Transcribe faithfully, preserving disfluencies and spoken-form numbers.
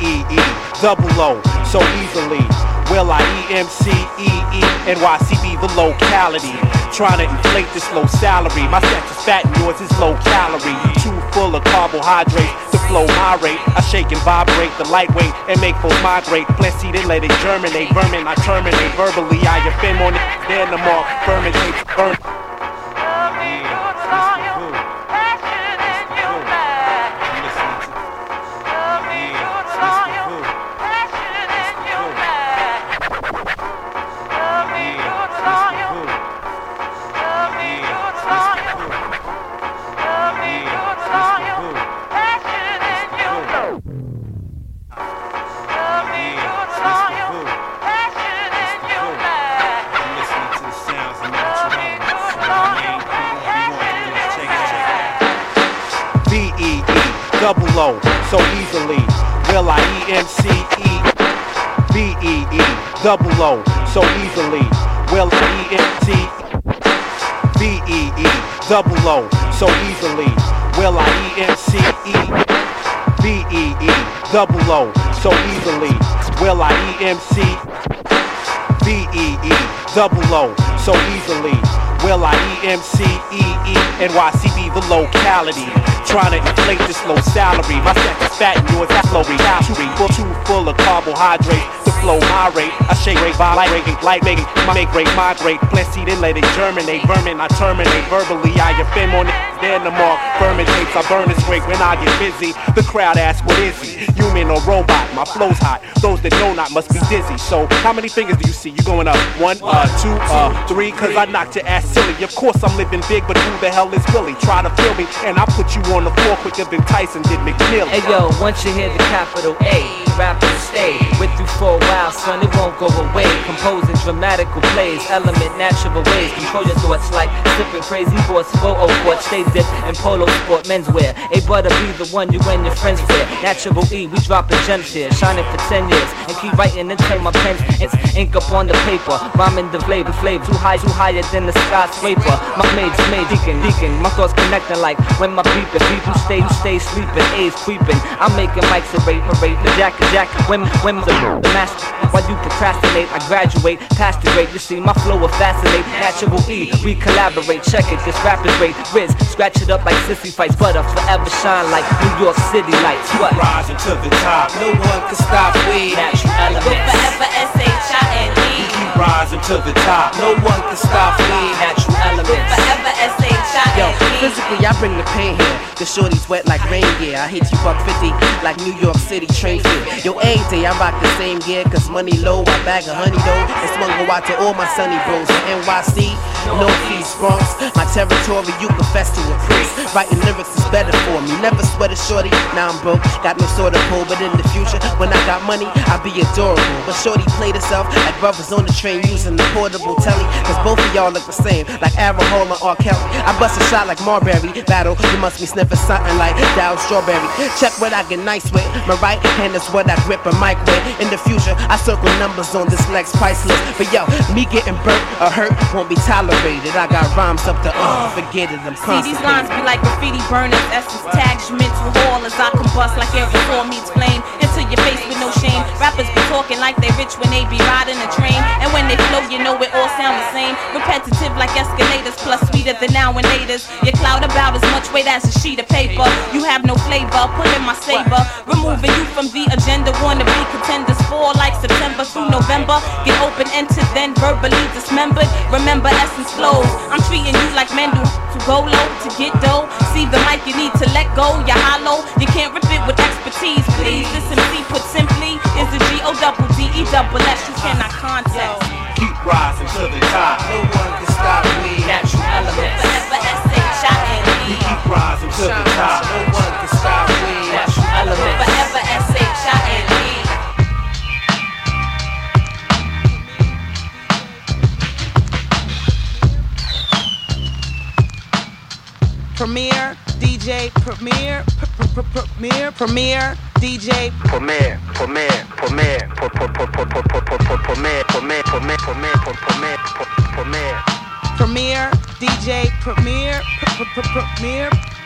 E E, double O, so easily. Will I E M C E E N Y C be the locality? Trying to inflate this low salary. My sex is fat and yours is low calorie. You too full of carbohydrates to flow my rate. I shake and vibrate the lightweight and make folks migrate. Plant seed and let it germinate. Vermin I terminate. Verbally I offend more than the mark. Fermentate, burn. Double O, so easily. Will I E M C E B E E, double O, so easily. Will I E M C B E E, double O, so easily. Will I E M C E B E E, double O, so easily. Will I E M C B E E, double O, so easily. Will I E M C E E N Y C be the locality? Trying to inflate this low salary. My sex is fat and yours is low calorie. Full too full of carbohydrates to flow my rate. I shake rate, violate, light making, my make rate, migrate. Plant seed and let it germinate. Vermin I terminate. Verbally I offend more than the mark. Fermentates I burn this break when I get busy. The crowd asks what is he? Human or robot? My flow's hot. Those that know not must be dizzy. So how many fingers do you see? You going up one, uh, two, uh, three? Cause I knocked your ass silly. Of course I'm living big, but who the hell is Willie? Try to feel me and I put you on the floor quicker than Tyson did McNeil. Hey yo, once you hear the capital A, rappers stay with you for a while, son, it won't go away. Composing dramatical plays, element natural ways. Control your thoughts like sipping crazy horse, photo court, stay dipped in polo sport menswear. A butter be the one you and your friends fear. Natural E, we dropping gems here, shining for ten years and keep writing until my pen's it's ink up on the paper. Rhyming the flavor, flavor too high, too higher than the skyscraper. My maid's made deacon, deacon. My thoughts connecting like when my beeping. People stay, stay sleeping, A's creeping. I'm making mics erase, erase the jacket, jacket. When, when the, the master, while you procrastinate, I graduate past the grade. You see my flow will fascinate. Natural E, we collaborate. Check it, this rap is great. Riz, scratch it up like sissy fights, but I forever shine like New York City lights. What? Rising to the top, no one can stop we. Natural elements. Forever S H I N E. We keep rising to the top, no one can stop we. Natural elements. Forever S H I N E. Yo, physically I bring the pain here. The shorty's wet like rain gear. I hit you buck fifty like New York City train fare. Yo, every day I rock the same gear, cause money low, I bag a honey dough. And swung go out to all my sunny bros in N Y C, Northeast Bronx. My territory, you confess to a priest. Writing lyrics is better for me. Never sweat a shorty, now I'm broke. Got no sort of pull, but in the future, when I got money, I'll be adorable. But shorty played herself like brothers on the train using the portable telly. Cause both of y'all look the same, like Aaron Hall and R. Kelly. I bust a shot like Marbury. Battle, you must be sniffing something like Dow Strawberry. Check what I get nice with. My right hand is what I grip a mic with. In the future, I circle numbers on this next price list. But yo, me getting burnt or hurt won't be tolerated. I got rhymes up to uh, forget it, I'm See, these lines be like graffiti burners, essence tags, mental haulers. I combust like air before meets flame into your face with no shame. Rappers be talking like they rich when they be riding a train. And when they flow, you know it all sound the same. Repetitive like escalators, plus sweeter than now and laters. Your cloud about as much weight as a sheet of paper. You have no flavor, put in my saber. Removing you from the agenda, wanna be contenders for like September through November. Get open-ended, then verbally dismembered. Remember essence flows. I'm treating you like men do to go low, to get dough. See the mic, you need to let go. You're hollow, you can't rip it with expertise. Please, this M C put simply is the G O double D E double S. You cannot contest. Keep rising to the top, no one can stop me. Natural elements. Forever S H I N E. We keep rising to the top, no one can stop me. Natural elements. Forever S H I N E. Premier, D J, Premier, Premier, Premier, D J, Premier, Premier, Premier, Premier, Premier, Premier, Premier, Premier, Premier, D J, Premier, Premier.